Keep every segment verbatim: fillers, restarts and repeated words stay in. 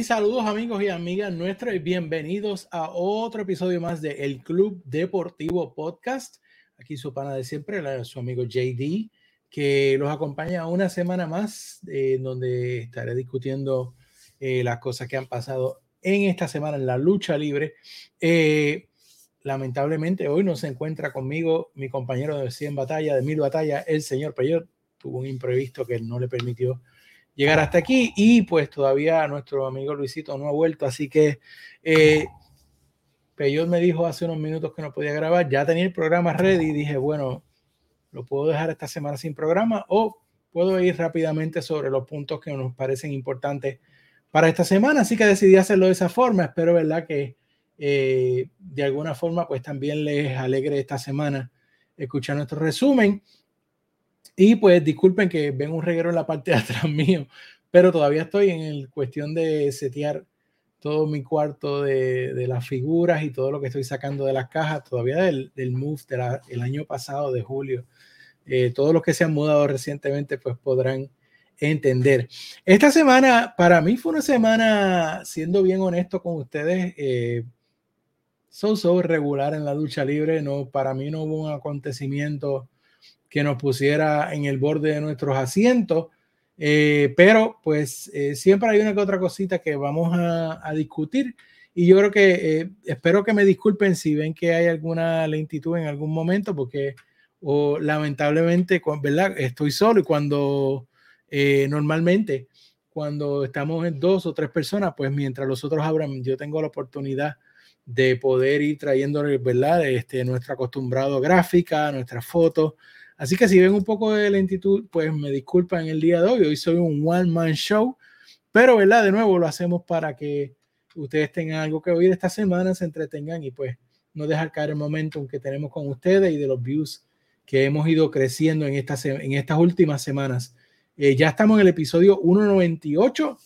saludos amigos y amigas nuestros y bienvenidos a otro episodio más de El Club Deportivo Podcast. Aquí su pana de siempre, su amigo J D, que los acompaña una semana más, eh, donde estaré discutiendo eh, las cosas que han pasado en esta semana en la lucha libre. Eh, lamentablemente hoy no se encuentra conmigo mi compañero de cien batallas, de mil batallas, el señor Peyot. Tuvo un imprevisto que no le permitió llegar hasta aquí y pues todavía nuestro amigo Luisito no ha vuelto, así que eh, Peyot me dijo hace unos minutos que no podía grabar, ya tenía el programa ready y dije, bueno, lo puedo dejar esta semana sin programa o puedo ir rápidamente sobre los puntos que nos parecen importantes para esta semana, así que decidí hacerlo de esa forma. Espero, verdad, que eh, de alguna forma pues también les alegre esta semana escuchar nuestro resumen. Y pues disculpen que ven un reguero en la parte de atrás mío, pero todavía estoy en el cuestión de setear todo mi cuarto de, de las figuras y todo lo que estoy sacando de las cajas, todavía del, del move del año pasado, de julio. Eh, todos los que se han mudado recientemente pues podrán entender. Esta semana para mí fue una semana, siendo bien honesto con ustedes, eh, so, so regular en la lucha libre. No, para mí no hubo un acontecimiento que nos pusiera en el borde de nuestros asientos, eh, pero pues eh, siempre hay una que otra cosita que vamos a, a discutir y yo creo que eh, espero que me disculpen si ven que hay alguna lentitud en algún momento, porque o, lamentablemente, ¿verdad? Estoy solo y cuando eh, normalmente cuando estamos en dos o tres personas, pues mientras los otros abran, yo tengo la oportunidad de poder ir trayéndoles, ¿verdad? Este, nuestra acostumbrado gráfica, nuestras fotos. Así que si ven un poco de lentitud, pues me disculpan el día de hoy. Hoy soy un one man show, pero verdad, de nuevo lo hacemos para que ustedes tengan algo que oír esta semana, se entretengan y pues no dejar caer el momentum que tenemos con ustedes y de los views que hemos ido creciendo en, esta, en estas últimas semanas. Eh, ya estamos en el episodio ciento noventa y ocho,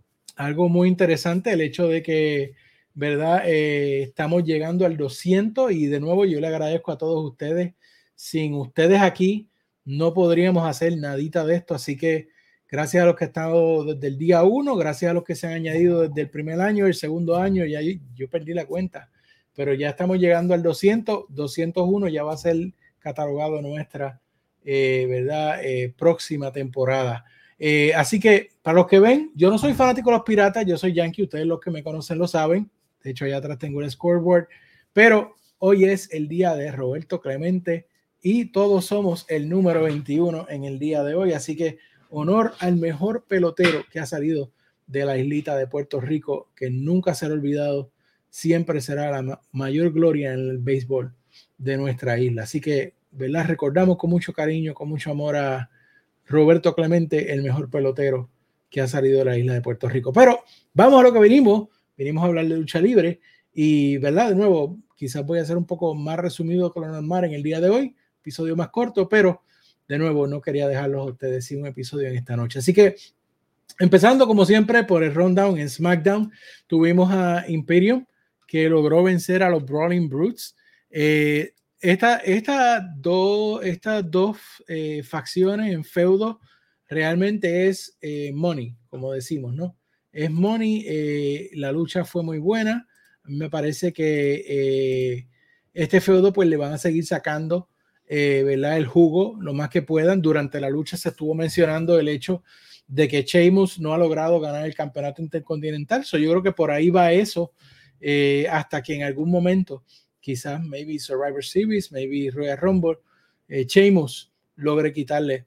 algo muy interesante, el hecho de que, verdad, eh, estamos llegando al doscientos y de nuevo yo le agradezco a todos ustedes. Sin ustedes aquí no podríamos hacer nadita de esto, así que gracias a los que han estado desde el día uno, gracias a los que se han añadido desde el primer año, el segundo año, ya yo, yo perdí la cuenta, pero ya estamos llegando al doscientos, doscientos uno ya va a ser catalogado nuestra eh, verdad eh, próxima temporada. Eh, así que para los que ven, yo no soy fanático de los piratas, yo soy Yankee, ustedes los que me conocen lo saben, de hecho allá atrás tengo el scoreboard, pero hoy es el día de Roberto Clemente y todos somos el número veintiuno en el día de hoy, así que honor al mejor pelotero que ha salido de la islita de Puerto Rico, que nunca será olvidado, siempre será la ma- mayor gloria en el béisbol de nuestra isla. Así que, ¿verdad? Recordamos con mucho cariño, con mucho amor a Roberto Clemente, el mejor pelotero que ha salido de la isla de Puerto Rico. Pero vamos a lo que venimos, venimos a hablar de lucha libre y, ¿verdad? De nuevo, quizás voy a ser un poco más resumido que lo normal en el día de hoy, episodio más corto, pero de nuevo no quería dejarlos a ustedes sin un episodio en esta noche. Así que empezando como siempre por el rundown en SmackDown, tuvimos a Imperium que logró vencer a los Brawling Brutes. Eh, esta, esta do, estas dos eh, facciones en feudo realmente es eh, money, como decimos, ¿no? Es money, eh, la lucha fue muy buena. A mí me parece que eh, este feudo pues le van a seguir sacando eh, ¿verdad? El jugo lo más que puedan. Durante la lucha se estuvo mencionando el hecho de que Sheamus no ha logrado ganar el campeonato intercontinental. So, yo creo que por ahí va eso, eh, hasta que en algún momento, quizás, maybe Survivor Series, maybe Royal Rumble, eh, Sheamus logre quitarle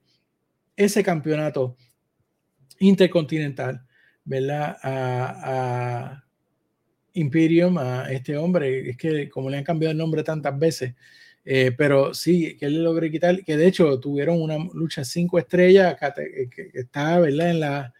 ese campeonato intercontinental, ¿verdad? A, a Imperium, a este hombre. Es que como le han cambiado el nombre tantas veces, eh, pero sí, que él le logró quitar, que de hecho tuvieron una lucha cinco estrellas, que, que, que está, ¿verdad? En la,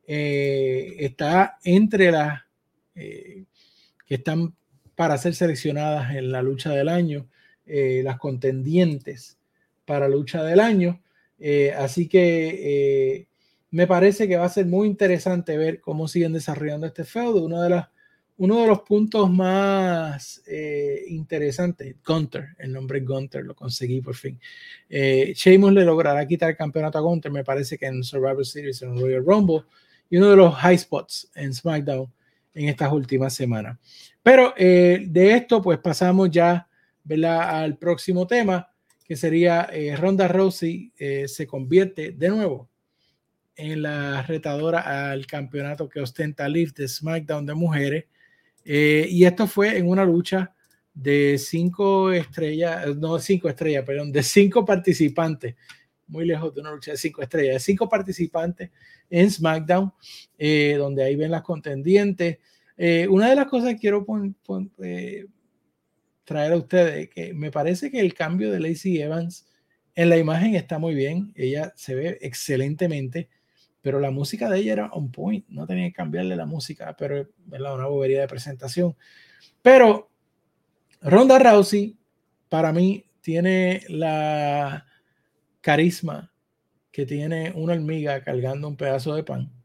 eh, está entre las eh, que están para ser seleccionadas en la lucha del año, eh, las contendientes para la lucha del año. Eh, así que eh, me parece que va a ser muy interesante ver cómo siguen desarrollando este feudo. Una de las Uno de los puntos más eh, interesantes, Gunther, el nombre Gunther, lo conseguí por fin. Eh, Sheamus le logrará quitar el campeonato a Gunther, me parece que en Survivor Series, en Royal Rumble, y uno de los high spots en SmackDown en estas últimas semanas. Pero eh, de esto pues pasamos ya, ¿verdad?, al próximo tema, que sería eh, Ronda Rousey eh, se convierte de nuevo en la retadora al campeonato que ostenta Liv de SmackDown de mujeres. Eh, y esto fue en una lucha de cinco estrellas, no cinco estrellas, perdón, de cinco participantes, muy lejos de una lucha de cinco estrellas, de cinco participantes en SmackDown, eh, donde ahí ven las contendientes. Eh, una de las cosas que quiero pon, pon, eh, traer a ustedes, que me parece que el cambio de Lacey Evans en la imagen está muy bien, ella se ve excelentemente, pero la música de ella era on point, no tenía que cambiarle la música, pero ¿verdad?, una bobería de presentación. Pero Ronda Rousey, para mí, tiene la carisma que tiene una hormiga cargando un pedazo de pan.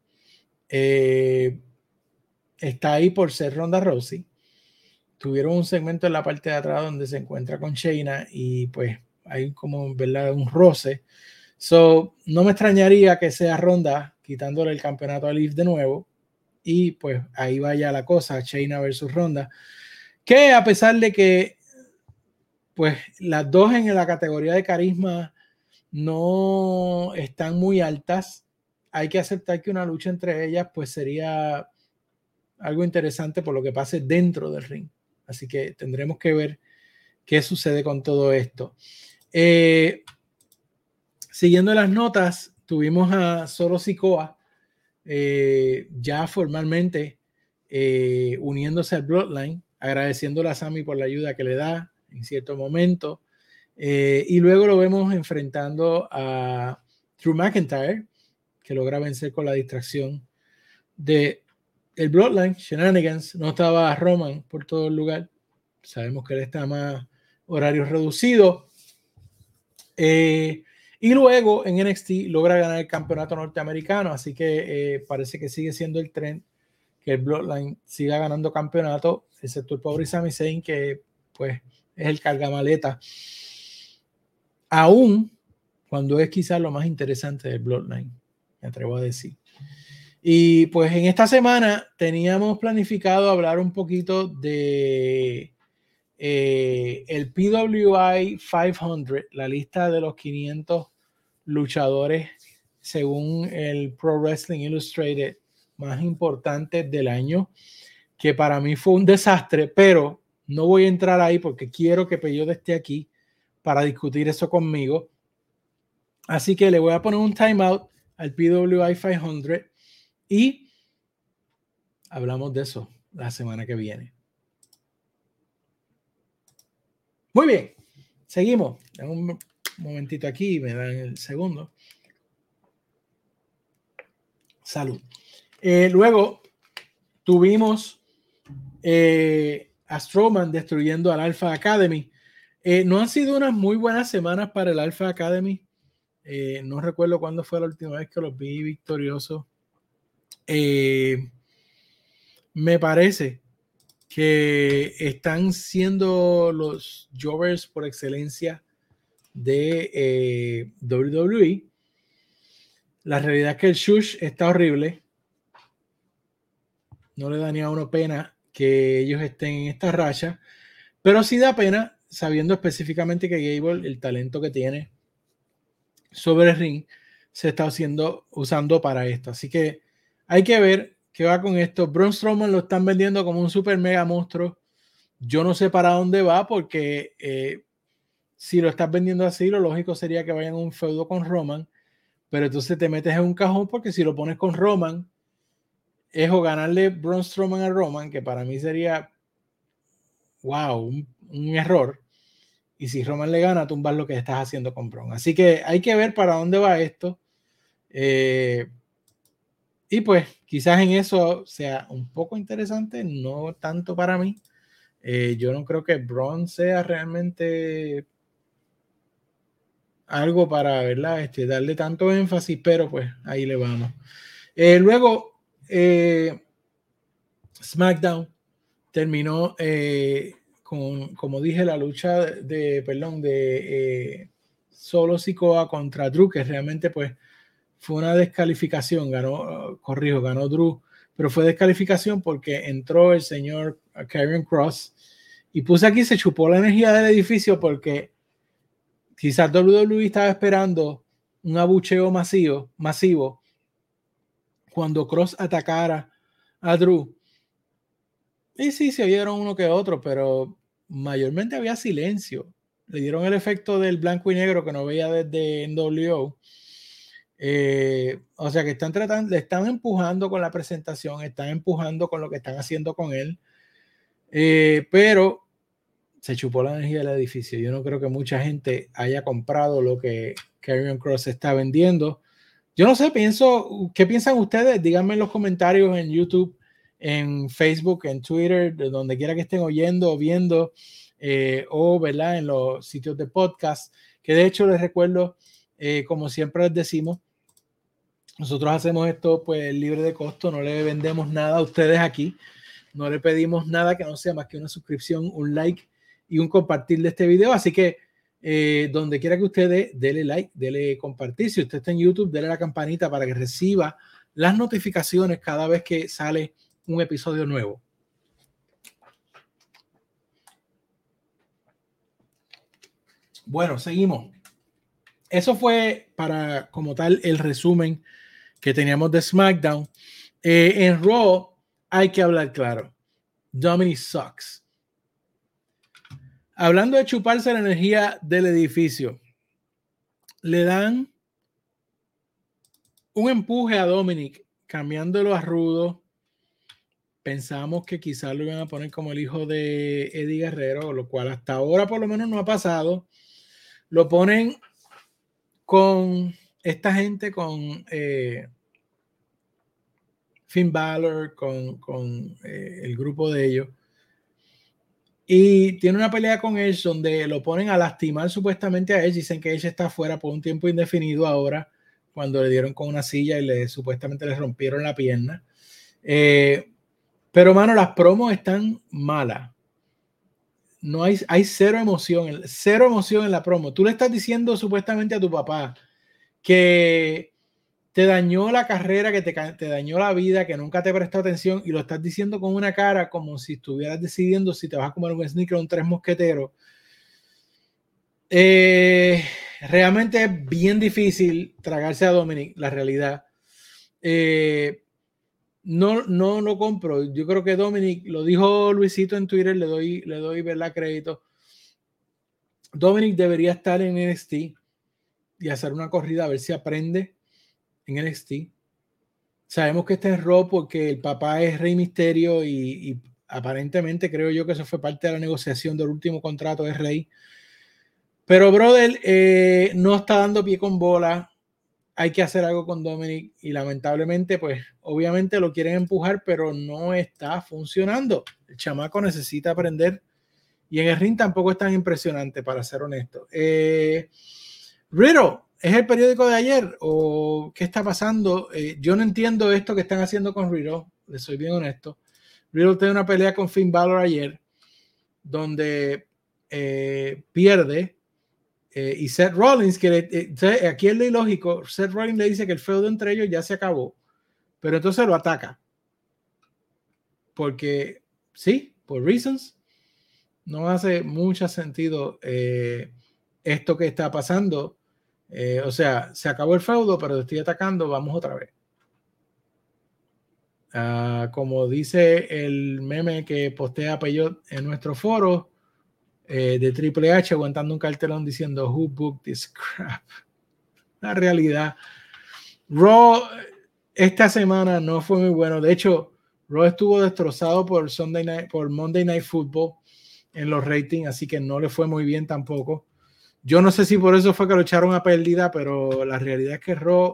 Eh, está ahí por ser Ronda Rousey. Tuvieron un segmento en la parte de atrás donde se encuentra con Shayna y pues hay como, ¿verdad?, un roce. So, no me extrañaría que sea Ronda quitándole el campeonato a Liv de nuevo y pues ahí vaya la cosa, Shayna versus Ronda, que a pesar de que pues las dos en la categoría de carisma no están muy altas, hay que aceptar que una lucha entre ellas pues sería algo interesante por lo que pase dentro del ring. Así que tendremos que ver qué sucede con todo esto. Eh, siguiendo las notas, tuvimos a Solo Sikoa eh, ya formalmente eh, uniéndose al Bloodline, agradeciéndole a Sami por la ayuda que le da en cierto momento. Eh, y luego lo vemos enfrentando a Drew McIntyre, que logra vencer con la distracción de el Bloodline, Shenanigans. No estaba Roman por todo el lugar. Sabemos que él está más horario reducido. Eh, y luego en N X T logra ganar el campeonato norteamericano, así que eh, parece que sigue siendo el tren que el Bloodline siga ganando campeonato, excepto el pobre Sami Zayn, que pues es el cargamaleta, aún cuando es quizás lo más interesante del Bloodline, me atrevo a decir. Y pues en esta semana teníamos planificado hablar un poquito de eh, el P W I quinientos, la lista de los quinientos luchadores según el Pro Wrestling Illustrated más importantes del año, que para mí fue un desastre, pero no voy a entrar ahí porque quiero que Peyote esté aquí para discutir eso conmigo. Así que le voy a poner un timeout al P W I quinientos y hablamos de eso la semana que viene. Muy bien, seguimos. En un momentito aquí, me dan el segundo. Salud. Eh, luego tuvimos eh, a Strowman destruyendo al Alpha Academy. Eh, no han sido unas muy buenas semanas para el Alpha Academy. Eh, no recuerdo cuándo fue la última vez que los vi victoriosos. Eh, me parece que están siendo los jobbers por excelencia de eh, W W E. La realidad es que el shush está horrible. No le da ni a uno pena que ellos estén en esta racha, pero sí da pena sabiendo específicamente que Gable, el talento que tiene sobre el ring, se está haciendo, usando para esto. Así que hay que ver qué va con esto. Braun Strowman lo están vendiendo como un super mega monstruo. Yo no sé para dónde va porque eh, si lo estás vendiendo así, lo lógico sería que vayan a un feudo con Roman, pero entonces te metes en un cajón porque si lo pones con Roman, es o ganarle Braun Strowman a Roman, que para mí sería wow, un, un error. Y si Roman le gana, tumbar lo que estás haciendo con Braun. Así que hay que ver para dónde va esto. Eh, y pues quizás en eso sea un poco interesante, no tanto para mí. Eh, yo no creo que Braun sea realmente algo para, ¿verdad?, este, darle tanto énfasis, pero pues ahí le vamos. Eh, luego, eh, SmackDown terminó eh, con, como dije, la lucha de, de perdón, de eh, Solo Sikoa contra Drew, que realmente pues fue una descalificación, ganó, corrijo, ganó Drew pero fue descalificación porque entró el señor Karrion Kross y puse aquí, se chupó la energía del edificio porque quizás W W E estaba esperando un abucheo masivo, masivo cuando Kross atacara a Drew. Y sí, se oyeron uno que otro, pero mayormente había silencio. Le dieron el efecto del blanco y negro que no veía desde N W O. Eh, o sea que están tratando, le están empujando con la presentación, están empujando con lo que están haciendo con él. Eh, pero se chupó la energía del edificio. Yo no creo que mucha gente haya comprado lo que Karrion Kross está vendiendo. Yo no sé, pienso, ¿qué piensan ustedes? Díganme en los comentarios en YouTube, en Facebook, en Twitter, de donde quiera que estén oyendo o viendo, eh, o ¿verdad? En los sitios de podcast, que de hecho les recuerdo, eh, como siempre les decimos, nosotros hacemos esto pues libre de costo, no le vendemos nada a ustedes aquí, no le pedimos nada que no sea más que una suscripción, un like y un compartir de este video, así que eh, donde quiera que usted dé, dele like, dele compartir. Si usted está en YouTube, dele la campanita para que reciba las notificaciones cada vez que sale un episodio nuevo. Bueno, seguimos. Eso fue para, como tal, el resumen que teníamos de SmackDown. Eh, en Raw hay que hablar claro. Dominic sucks. Hablando de chuparse la energía del edificio, le dan un empuje a Dominic, cambiándolo a rudo. Pensamos que quizás lo iban a poner como el hijo de Eddie Guerrero, lo cual hasta ahora por lo menos no ha pasado. Lo ponen con esta gente, con eh, Finn Balor, con, con eh, el grupo de ellos. Y tiene una pelea con Edge donde lo ponen a lastimar supuestamente a Edge. Dicen que Edge está fuera por un tiempo indefinido ahora, cuando le dieron con una silla y le supuestamente le rompieron la pierna. Eh, pero, mano, las promos están malas. No hay, hay cero emoción, cero emoción en la promo. Tú le estás diciendo supuestamente a tu papá que te dañó la carrera, que te, te dañó la vida, que nunca te prestó atención y lo estás diciendo con una cara como si estuvieras decidiendo si te vas a comer un sneaker o un tres mosqueteros. Eh, realmente es bien difícil tragarse a Dominic, la realidad. Eh, no, no lo compro. Yo creo que Dominic, lo dijo Luisito en Twitter, le doy, le doy ¿verdad? crédito. Dominic debería estar en N X T y hacer una corrida a ver si aprende en N X T. Sabemos que está en Raw porque el papá es Rey Misterio y, y aparentemente creo yo que eso fue parte de la negociación del último contrato de Rey. Pero, brother, eh, no está dando pie con bola. Hay que hacer algo con Dominic y lamentablemente, pues, obviamente lo quieren empujar, pero no está funcionando. El chamaco necesita aprender y en el ring tampoco es tan impresionante, para ser honesto. Eh, Riddle, ¿es el periódico de ayer o qué está pasando? Eh, yo no entiendo esto que están haciendo con Riddle, les soy bien honesto. Riddle tiene una pelea con Finn Balor ayer donde eh, pierde. Eh, y Seth Rollins, que le, eh, aquí es lo ilógico, Seth Rollins le dice que el feudo entre ellos ya se acabó, pero entonces lo ataca. Porque, sí, por reasons, no hace mucho sentido eh, esto que está pasando. Eh, o sea, se acabó el feudo, pero te estoy atacando, vamos otra vez. Uh, como dice el meme que postea Peyot en nuestro foro, Eh, de Triple H aguantando un cartelón diciendo who booked this crap. La realidad, Raw esta semana no fue muy bueno. De hecho, Raw estuvo destrozado por Sunday Night, por Monday Night Football en los ratings, así que no le fue muy bien tampoco. Yo no sé si por eso fue que lo echaron a pérdida, pero la realidad es que Raw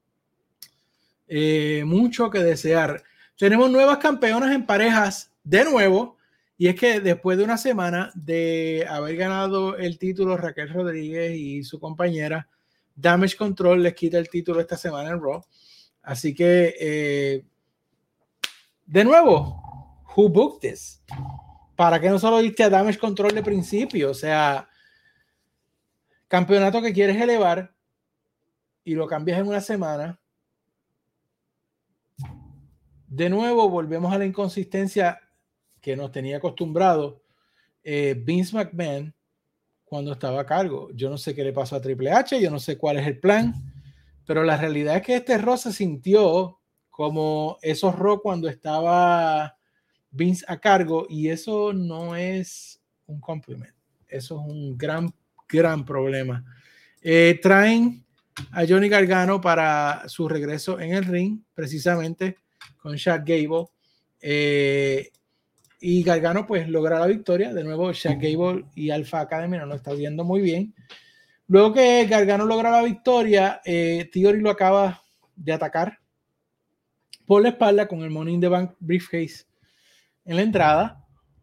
eh, mucho que desear. Tenemos nuevas campeonas en parejas de nuevo. Y es que después de una semana de haber ganado el título Raquel Rodríguez y su compañera, Damage Control les quita el título esta semana en Raw. Así que, eh, de nuevo, who booked this? ¿Para qué no solo diste a Damage Control de principio? O sea, campeonato que quieres elevar y lo cambias en una semana. de nuevo volvemos a la inconsistencia que nos tenía acostumbrado eh, Vince McMahon cuando estaba a cargo. Yo no sé qué le pasó a Triple H, yo no sé cuál es el plan, pero la realidad es que este Raw se sintió como esos Raw cuando estaba Vince a cargo, y eso no es un compliment, eso es un gran, gran problema. Eh, traen a Johnny Gargano para su regreso en el ring, precisamente con Chad Gable, eh, y Gargano pues logra la victoria. De nuevo, Chad Gable y Alpha Academy no lo está viendo muy bien. Luego que Gargano logra la victoria, eh, Theory lo acaba de atacar por la espalda con el Money in the Bank briefcase en la entrada.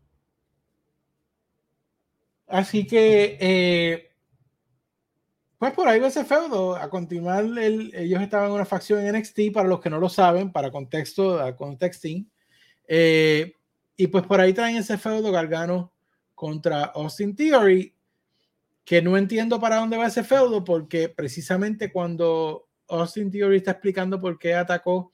Así que eh, pues por ahí va ese feudo. A continuar, el, ellos estaban en una facción en N X T, para los que no lo saben, para contexto, contexting. Eh, y pues por ahí traen ese feudo Gargano contra Austin Theory, que no entiendo para dónde va ese feudo, porque precisamente cuando Austin Theory está explicando por qué atacó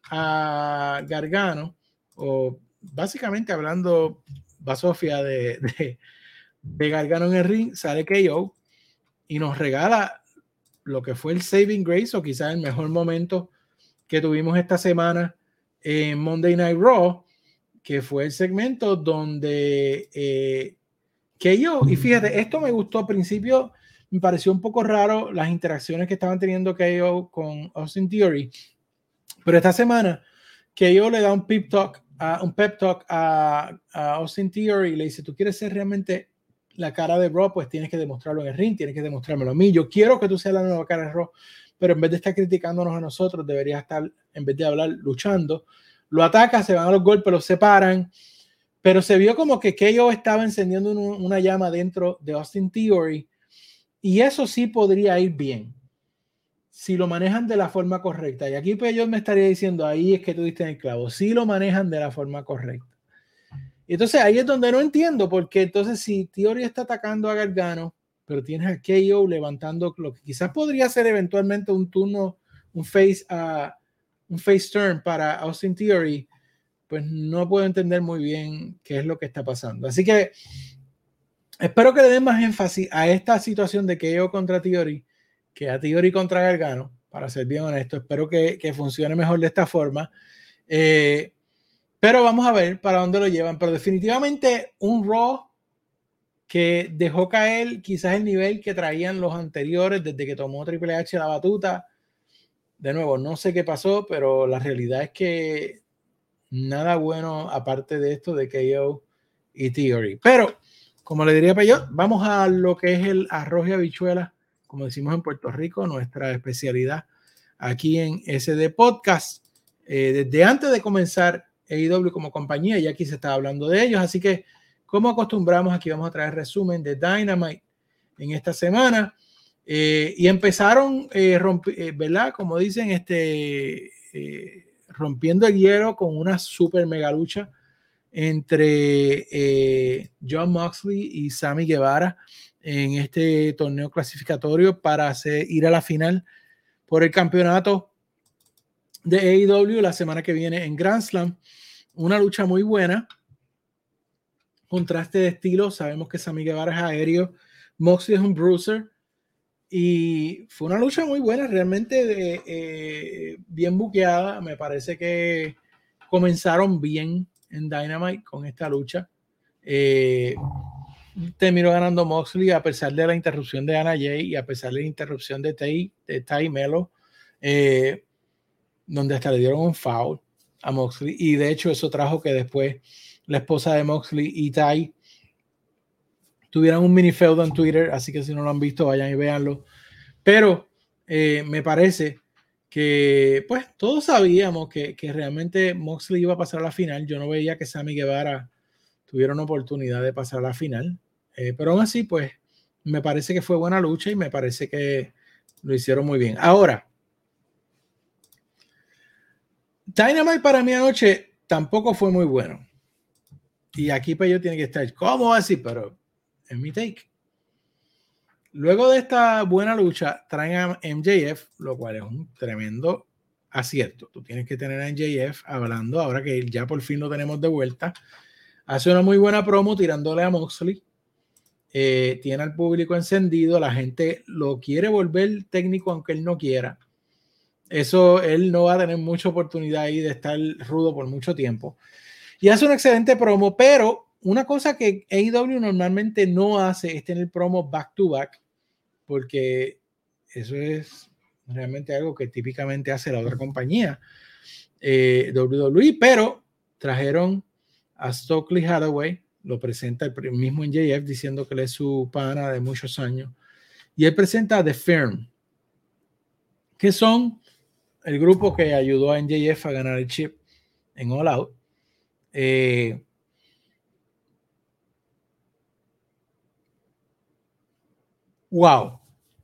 a Gargano, o básicamente hablando basofia de, de, de Gargano en el ring, sale K O y nos regala lo que fue el saving grace, o quizás el mejor momento que tuvimos esta semana en Monday Night Raw, que fue el segmento donde eh, K O, y fíjate, esto me gustó al principio, me pareció un poco raro las interacciones que estaban teniendo K O con Austin Theory, pero esta semana K O le da un pep talk, uh, un pep talk a, a Austin Theory y le dice: tú quieres ser realmente la cara de Raw, pues tienes que demostrarlo en el ring, tienes que demostrármelo a mí. Yo quiero que tú seas la nueva cara de Raw, pero en vez de estar criticándonos a nosotros, deberías estar, en vez de hablar, luchando. Lo ataca, se van a los golpes, los separan, pero se vio como que K O estaba encendiendo un, una llama dentro de Austin Theory, y eso sí podría ir bien si lo manejan de la forma correcta. Y aquí pues yo me estaría diciendo, ahí es que tú diste en el clavo, si lo manejan de la forma correcta. Y entonces ahí es donde no entiendo, porque entonces si Theory está atacando a Gargano, pero tienes a K O levantando lo que quizás podría ser eventualmente un turno, un face, uh, un face turn para Austin Theory, pues no puedo entender muy bien qué es lo que está pasando. Así que espero que le den más énfasis a esta situación de K O contra Theory que a Theory contra Gargano, para ser bien honesto. Espero que, que funcione mejor de esta forma. Eh, pero vamos a ver para dónde lo llevan. Pero definitivamente un Raw que dejó caer quizás el nivel que traían los anteriores desde que tomó Triple H la batuta. De nuevo, no sé qué pasó, pero la realidad es que nada bueno aparte de esto de K O y Theory. Pero, como le diría Peyot, vamos a lo que es el arroz y habichuela, como decimos en Puerto Rico, nuestra especialidad aquí en S D Podcast. Eh, desde antes de comenzar A E W como compañía, ya aquí se estaba hablando de ellos, así que como acostumbramos, aquí vamos a traer resumen de Dynamite en esta semana. Eh, y empezaron, eh, rompi, eh, ¿verdad? Como dicen, este, eh, rompiendo el hielo con una super mega lucha entre eh, Jon Moxley y Sammy Guevara en este torneo clasificatorio para hacer, ir a la final por el campeonato de A E W la semana que viene en Grand Slam. Una lucha muy buena, contraste de estilo. Sabemos que Sammy Guevara es aéreo, Moxley es un bruiser, y fue una lucha muy buena, realmente eh, eh, bien buqueada. Me parece que comenzaron bien en Dynamite con esta lucha. Eh, terminó ganando Moxley a pesar de la interrupción de Anna Jay y a pesar de la interrupción de Tay, de Tay Melo, eh, donde hasta le dieron un foul a Moxley, y de hecho eso trajo que después la esposa de Moxley y Tay tuvieran un mini feudo en Twitter, así que si no lo han visto vayan y véanlo. Pero eh, me parece que pues todos sabíamos que, que realmente Moxley iba a pasar a la final. Yo no veía que Sammy Guevara tuviera una oportunidad de pasar a la final, eh, pero aún así pues me parece que fue buena lucha y me parece que lo hicieron muy bien. Ahora, Dynamite para mí anoche tampoco fue muy bueno, y aquí pues yo tiene que estar, ¿cómo así? Pero es mi take. Luego de esta buena lucha traen a M J F, lo cual es un tremendo acierto. Tú tienes que tener a M J F hablando, ahora que ya por fin lo tenemos de vuelta. Hace una muy buena promo tirándole a Moxley. Eh, tiene al público encendido. La gente lo quiere volver técnico aunque él no quiera. Eso, él no va a tener mucha oportunidad ahí de estar rudo por mucho tiempo. Y hace un excelente promo, pero una cosa que A E W normalmente no hace es tener promo back to back, porque eso es realmente algo que típicamente hace la otra compañía, eh, W W E, pero trajeron a Stokely Hathaway, lo presenta el mismo M J F diciendo que él es su pana de muchos años, y él presenta a The Firm, que son el grupo que ayudó a M J F a ganar el chip en All Out. Eh, wow.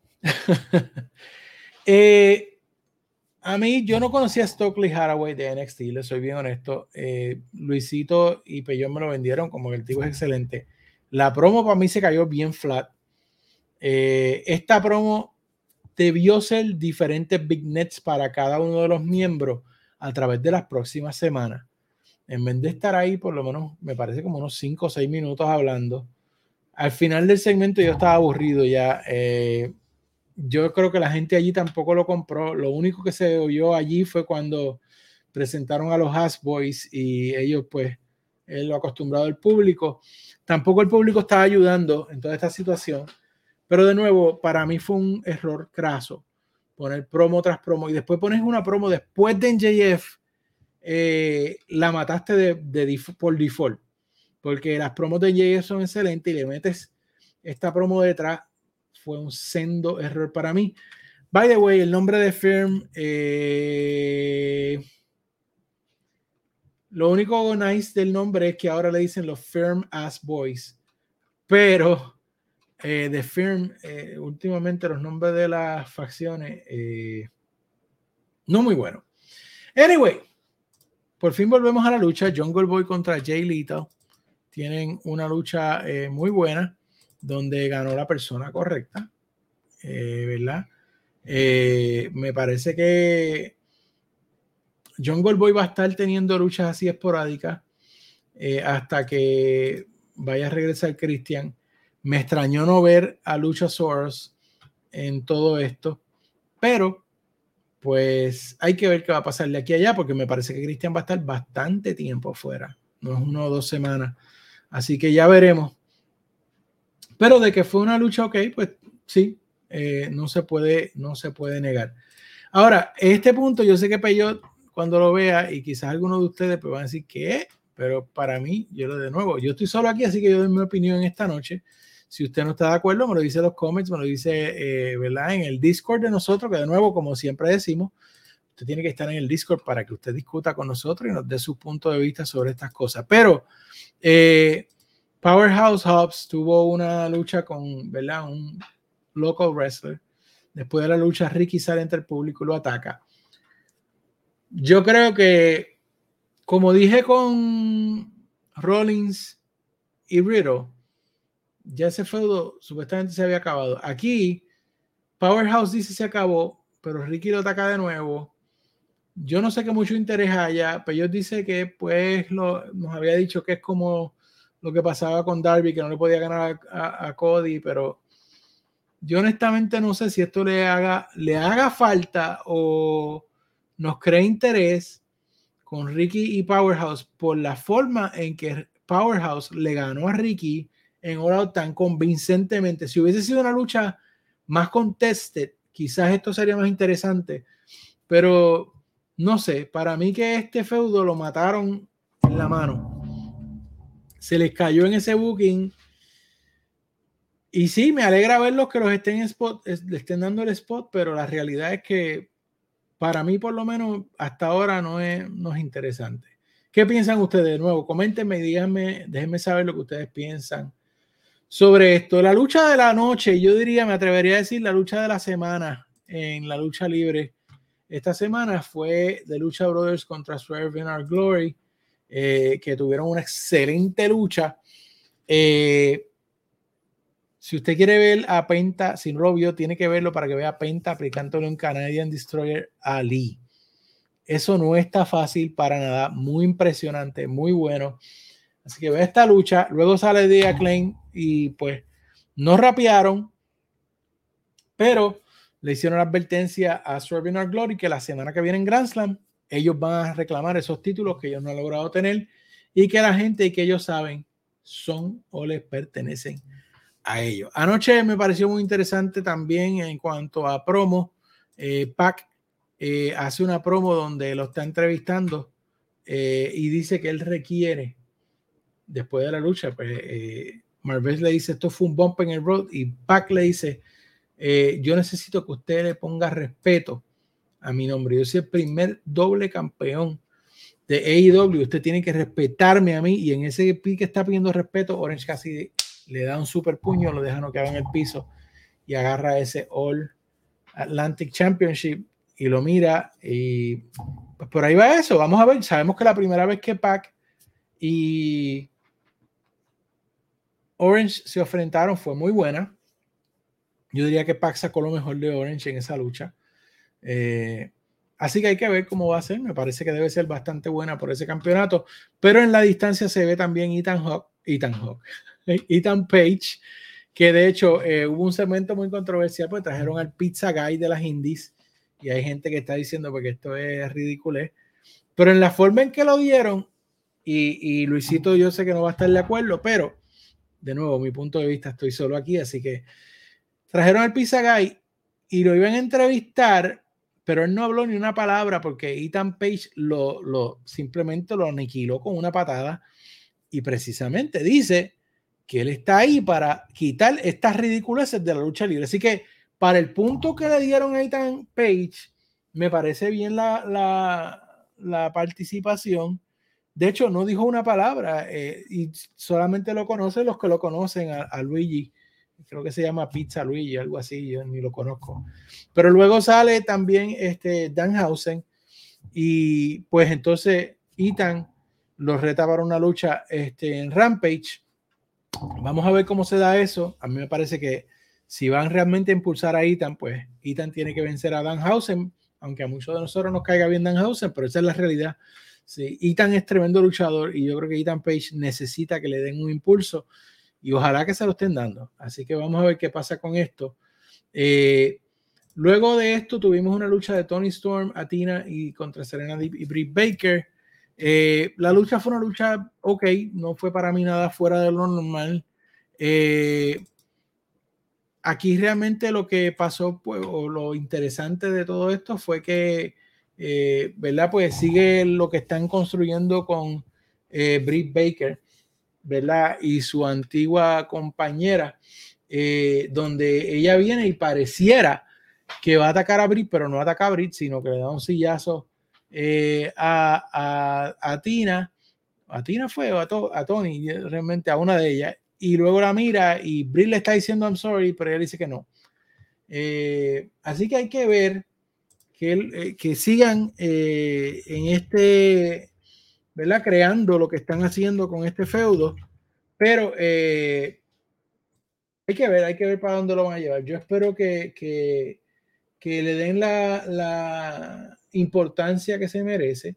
eh, a mí, yo no conocía a Stokely Hathaway de N X T, le soy bien honesto. Eh, Luisito y Peyón me lo vendieron como que el tipo es excelente. La promo para mí se cayó bien flat. Eh, esta promo debió ser diferentes big nets para cada uno de los miembros a través de las próximas semanas. En vez de estar ahí, por lo menos, me parece como unos cinco o seis minutos hablando. Al final del segmento yo estaba aburrido ya. Eh, yo creo que la gente allí tampoco lo compró. Lo único que se oyó allí fue cuando presentaron a los Haas Boys y ellos, pues, es lo acostumbrado del público. Tampoco el público estaba ayudando en toda esta situación. Pero de nuevo, para mí fue un error craso poner promo tras promo y después pones una promo después de M J F. Eh, la mataste de, de, por default, porque las promos de M J F son excelentes y le metes esta promo detrás. Fue un sendo error para mí. By the way, el nombre de Firm, eh, lo único nice del nombre es que ahora le dicen los Firm Ass Boys, pero eh, The Firm, eh, últimamente los nombres de las facciones eh, no muy buenos. Anyway, por fin volvemos a la lucha. Jungle Boy contra Jay Lethal. Tienen una lucha eh, muy buena donde ganó la persona correcta, eh, ¿verdad? Eh, me parece que Jungle Boy va a estar teniendo luchas así esporádicas eh, hasta que vaya a regresar Christian. Me extrañó no ver a Luchasaurus en todo esto, pero pues hay que ver qué va a pasar de aquí a allá, porque me parece que Christian va a estar bastante tiempo fuera, no es una o dos semanas, así que ya veremos. Pero de que fue una lucha ok, pues sí, eh, no se puede, no se puede negar. Ahora, este punto yo sé que Peyot cuando lo vea, y quizás algunos de ustedes pues van a decir ¿qué? Pero para mí, yo lo de nuevo, yo estoy solo aquí, así que yo doy mi opinión esta noche. Si usted no está de acuerdo, me lo dice en los comments, me lo dice, eh, ¿verdad? En el Discord de nosotros, que de nuevo, como siempre decimos, usted tiene que estar en el Discord para que usted discuta con nosotros y nos dé su punto de vista sobre estas cosas. Pero eh, Powerhouse Hobbs tuvo una lucha con, ¿verdad? Un local wrestler. Después de la lucha, Ricky sale entre el público y lo ataca. Yo creo que, como dije con Rollins y Riddle, ya ese feudo supuestamente se había acabado. Aquí, Powerhouse dice se acabó, pero Ricky lo ataca de nuevo. Yo no sé qué mucho interés haya, pero ellos dicen que pues lo, nos había dicho que es como lo que pasaba con Darby, que no le podía ganar a, a, a Cody, pero yo honestamente no sé si esto le haga, le haga falta o nos crea interés con Ricky y Powerhouse por la forma en que Powerhouse le ganó a Ricky en All Out tan convincentemente. Si hubiese sido una lucha más contested, quizás esto sería más interesante, pero no sé, para mí que este feudo lo mataron en la mano. Se les cayó en ese booking. Y sí, me alegra verlos que los estén en spot, le estén dando el spot, pero la realidad es que para mí, por lo menos, hasta ahora no es, no es interesante. ¿Qué piensan ustedes? De nuevo, coméntenme y díganme, déjenme saber lo que ustedes piensan sobre esto. La lucha de la noche, yo diría, me atrevería a decir la lucha de la semana en la lucha libre. Esta semana fue de Lucha Brothers contra Swerve in Our Glory, eh, que tuvieron una excelente lucha. Eh, si usted quiere ver a Penta, si no lo vio, tiene que verlo para que vea a Penta aplicándole un Canadian Destroyer a Lee. Eso no está fácil para nada, muy impresionante, muy bueno. Así que ve esta lucha, luego sale de Acclaim y pues no rapearon, pero le hicieron la advertencia a Swerve Our Glory que la semana que viene en Grand Slam ellos van a reclamar esos títulos que ellos no han logrado tener y que la gente que ellos saben son o les pertenecen a ellos. Anoche me pareció muy interesante también en cuanto a promo. eh, Pac eh, hace una promo donde lo está entrevistando eh, y dice que él requiere, después de la lucha, pues eh, Marvez le dice esto fue un bump en el road y Pac le dice eh, yo necesito que usted le ponga respeto a mi nombre, yo soy el primer doble campeón de A E W, usted tiene que respetarme a mí, y en ese pique está pidiendo respeto, Orange Cassidy le da un super puño, lo deja noqueado en el piso y agarra ese All Atlantic Championship y lo mira y pues por ahí va eso. Vamos a ver, sabemos que la primera vez que Pac y Orange se enfrentaron fue muy buena. Yo diría que Pac sacó lo mejor de Orange en esa lucha. Eh, así que hay que ver cómo va a ser. Me parece que debe ser bastante buena por ese campeonato, pero en la distancia se ve también Ethan Hawke, Ethan Hawke, Ethan Page, que de hecho eh, hubo un segmento muy controversial porque trajeron al Pizza Guy de las Indies y hay gente que está diciendo porque esto es ridículo, pero en la forma en que lo dieron y, y Luisito yo sé que no va a estar de acuerdo, pero de nuevo mi punto de vista, estoy solo aquí, así que trajeron al Pizza Guy y lo iban a entrevistar, pero él no habló ni una palabra porque Ethan Page lo, lo simplemente lo aniquiló con una patada y precisamente dice que él está ahí para quitar estas ridiculeces de la lucha libre. Así que para el punto que le dieron a Ethan Page, me parece bien la, la, la participación. De hecho, no dijo una palabra eh, y solamente lo conocen los que lo conocen a, a Luigi. Creo que se llama Pizza Luigi, algo así, yo ni lo conozco. Pero luego sale también este Danhausen y pues entonces Ethan los reta para una lucha este, en Rampage. Vamos a ver cómo se da eso. A mí me parece que si van realmente a impulsar a Ethan, pues Ethan tiene que vencer a Danhausen, aunque a muchos de nosotros nos caiga bien Danhausen, pero esa es la realidad. Sí, Ethan es tremendo luchador y yo creo que Ethan Page necesita que le den un impulso y ojalá que se lo estén dando. Así que vamos a ver qué pasa con esto. Eh, luego de esto tuvimos una lucha de Toni Storm, Athena y contra Serena Deeb y Britt Baker. Eh, la lucha fue una lucha ok, no fue para mí nada fuera de lo normal. Eh, aquí realmente lo que pasó, pues, o lo interesante de todo esto fue que, eh, ¿verdad? Pues sigue lo que están construyendo con eh, Britt Baker, ¿verdad? Y su antigua compañera, eh, donde ella viene y pareciera que va a atacar a Britt, pero no ataca a Britt, sino que le da un sillazo eh, a, a, a Tina, a Tina fue o a, to, a Tony, realmente a una de ellas, y luego la mira y Britt le está diciendo I'm sorry, pero ella dice que no. Eh, así que hay que ver que, eh, que sigan eh, en este, ¿verdad? Creando lo que están haciendo con este feudo, pero eh, hay que ver, hay que ver para dónde lo van a llevar. Yo espero que, que, que le den la, la importancia que se merece,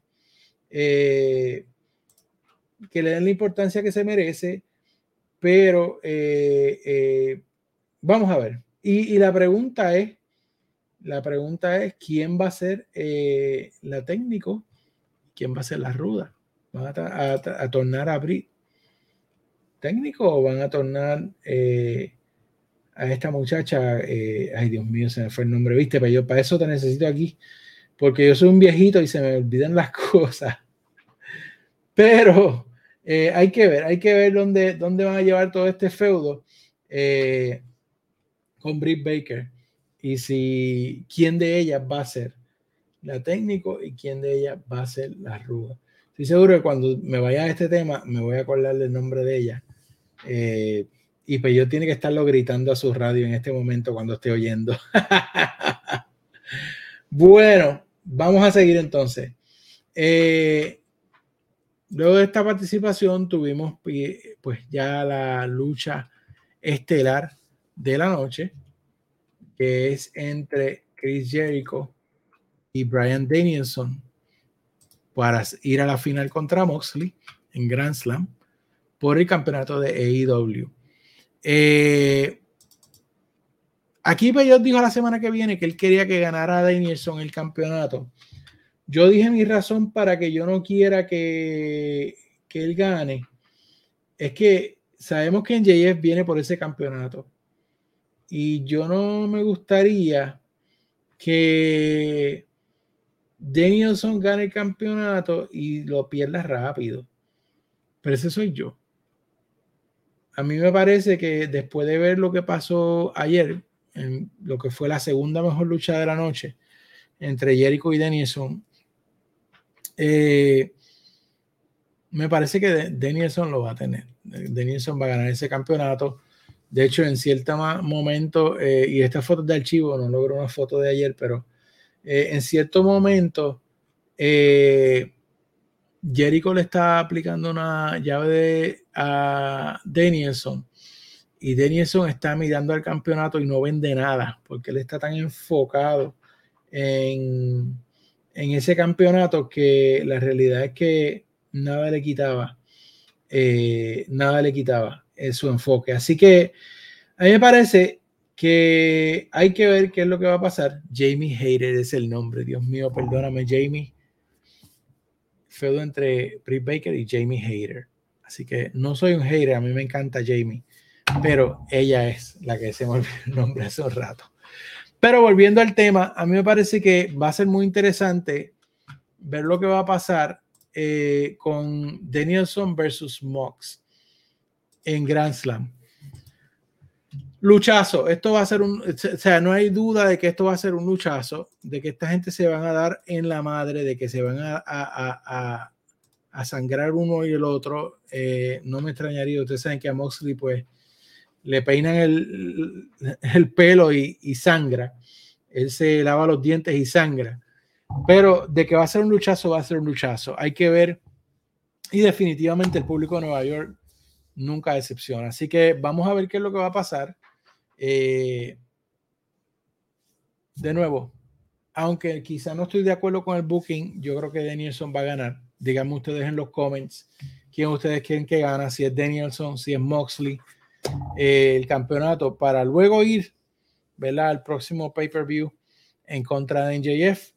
eh, que le den la importancia que se merece, pero eh, eh, vamos a ver. Y, y la pregunta es, la pregunta es, ¿quién va a ser eh, la técnico? ¿Quién va a ser la ruda? ¿Van a, a, a tornar a Brit técnico o van a tornar eh, a esta muchacha? Eh, ay, Dios mío, se me fue el nombre, ¿viste? Pero yo para eso te necesito aquí, porque yo soy un viejito y se me olvidan las cosas. Pero eh, hay que ver, hay que ver dónde, dónde van a llevar todo este feudo eh, con Britt Baker y si quién de ellas va a ser la técnico y quién de ellas va a ser la ruda. Estoy seguro que cuando me vaya a este tema me voy a acordar del nombre de ella. Eh, y pues yo tiene que estarlo gritando a su radio en este momento cuando esté oyendo. Bueno, vamos a seguir entonces. Eh, luego de esta participación tuvimos pues ya la lucha estelar de la noche, que es entre Chris Jericho y Bryan Danielson. para ir a la final contra Moxley en Grand Slam por el campeonato de A E W. Eh, aquí Peyot dijo la semana que viene que él quería que ganara Danielson el campeonato. Yo dije mi razón para que yo no quiera que, que él gane. Es que sabemos que en J F viene por ese campeonato. Y yo no me gustaría que Danielson gane el campeonato y lo pierda rápido. Pero ese soy yo. A mí me parece que después de ver lo que pasó ayer, en lo que fue la segunda mejor lucha de la noche entre Jericho y Danielson, eh, me parece que Danielson lo va a tener. Danielson va a ganar ese campeonato. De hecho, en cierto momento, eh, y esta foto de archivo, no logro una foto de ayer, pero eh, en cierto momento, eh, Jericho le está aplicando una llave de, a Danielson y Danielson está mirando al campeonato y no vende nada porque él está tan enfocado en, en ese campeonato que la realidad es que nada le quitaba eh, nada le quitaba eh, su enfoque. Así que a mí me parece que hay que ver qué es lo que va a pasar. Jamie Hayter es el nombre, Dios mío, perdóname Jamie. Feudo entre Britt Baker y Jamie Hayter. Así que no soy un hater, a mí me encanta Jamie, pero ella es la que se me olvidó el nombre hace un rato. Pero volviendo al tema, a mí me parece que va a ser muy interesante ver lo que va a pasar eh, con Danielson versus Mox en Grand Slam. Luchazo, esto va a ser un, o sea, no hay duda de que esto va a ser un luchazo, de que esta gente se van a dar en la madre, de que se van a, a, a, a sangrar uno y el otro. Eh, no me extrañaría, ustedes saben que a Moxley pues le peinan el, el pelo y, y sangra, él se lava los dientes y sangra, pero de que va a ser un luchazo, va a ser un luchazo, hay que ver, y definitivamente el público de Nueva York nunca decepciona, así que vamos a ver qué es lo que va a pasar. Eh, de nuevo, aunque quizá no estoy de acuerdo con el booking, yo creo que Danielson va a ganar. Díganme ustedes en los comments quién ustedes quieren que gana, si es Danielson, si es Moxley, eh, el campeonato, para luego ir, ¿verdad?, al próximo pay-per-view en contra de N J F.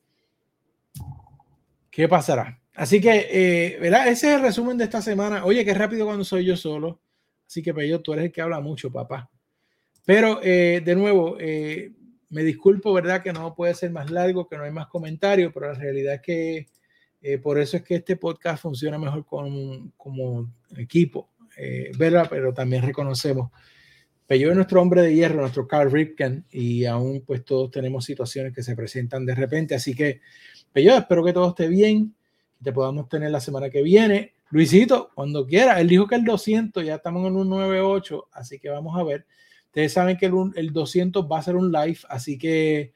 ¿Qué pasará? Así que, eh, ¿verdad? Ese es el resumen de esta semana. Oye, qué rápido cuando soy yo solo. Así que, Peyo, tú eres el que habla mucho, papá. Pero, eh, de nuevo, eh, me disculpo, ¿verdad?, que no puede ser más largo, que no hay más comentarios, pero la realidad es que eh, por eso es que este podcast funciona mejor con, como equipo, eh, ¿verdad? Pero también reconocemos, Peyo es nuestro hombre de hierro, nuestro Carl Ripken, y aún pues todos tenemos situaciones que se presentan de repente, así que, Peyo, espero que todo esté bien, que te podamos tener la semana que viene. Luisito, cuando quiera, él dijo que el doscientos, ya estamos en un nueve ocho, así que vamos a ver. Ustedes saben que el, el doscientos va a ser un live, así que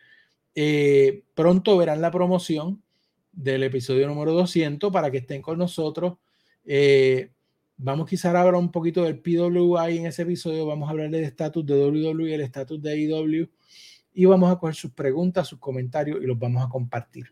eh, pronto verán la promoción del episodio número doscientos para que estén con nosotros. Eh, vamos quizás a hablar un poquito del P W I en ese episodio, vamos a hablar del estatus de W W E y el estatus de A E W y vamos a coger sus preguntas, sus comentarios y los vamos a compartir.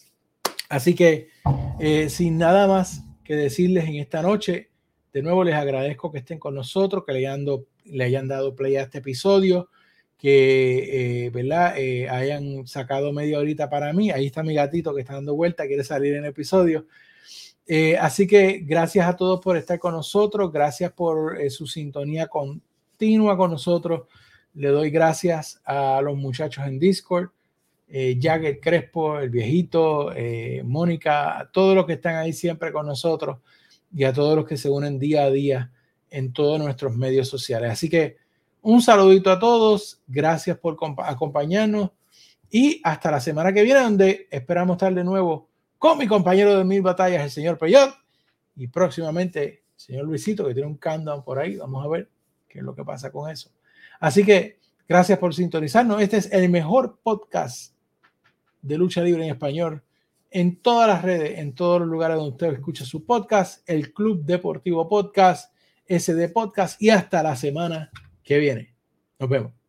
Así que eh, sin nada más que decirles en esta noche, de nuevo les agradezco que estén con nosotros, que le hayan dado, le hayan dado play a este episodio, que eh, ¿verdad? Eh, hayan sacado media horita para mí. Ahí está mi gatito que está dando vuelta, quiere salir en el episodio. Eh, así que gracias a todos por estar con nosotros, gracias por eh, su sintonía continua con nosotros. Le doy gracias a los muchachos en Discord, eh, Jagger Crespo, el viejito, eh, Mónica, a todos los que están ahí siempre con nosotros y a todos los que se unen día a día en todos nuestros medios sociales. Así que un saludito a todos, gracias por acompañarnos y hasta la semana que viene, donde esperamos estar de nuevo con mi compañero de mil batallas, el señor Peyot, y próximamente el señor Luisito, que tiene un countdown por ahí. Vamos a ver qué es lo que pasa con eso. Así que gracias por sintonizarnos. Este es el mejor podcast de lucha libre en español en todas las redes, en todos los lugares donde usted escucha su podcast, el Club Deportivo Podcast, S D Podcast, y hasta la semana que viene. Nos vemos.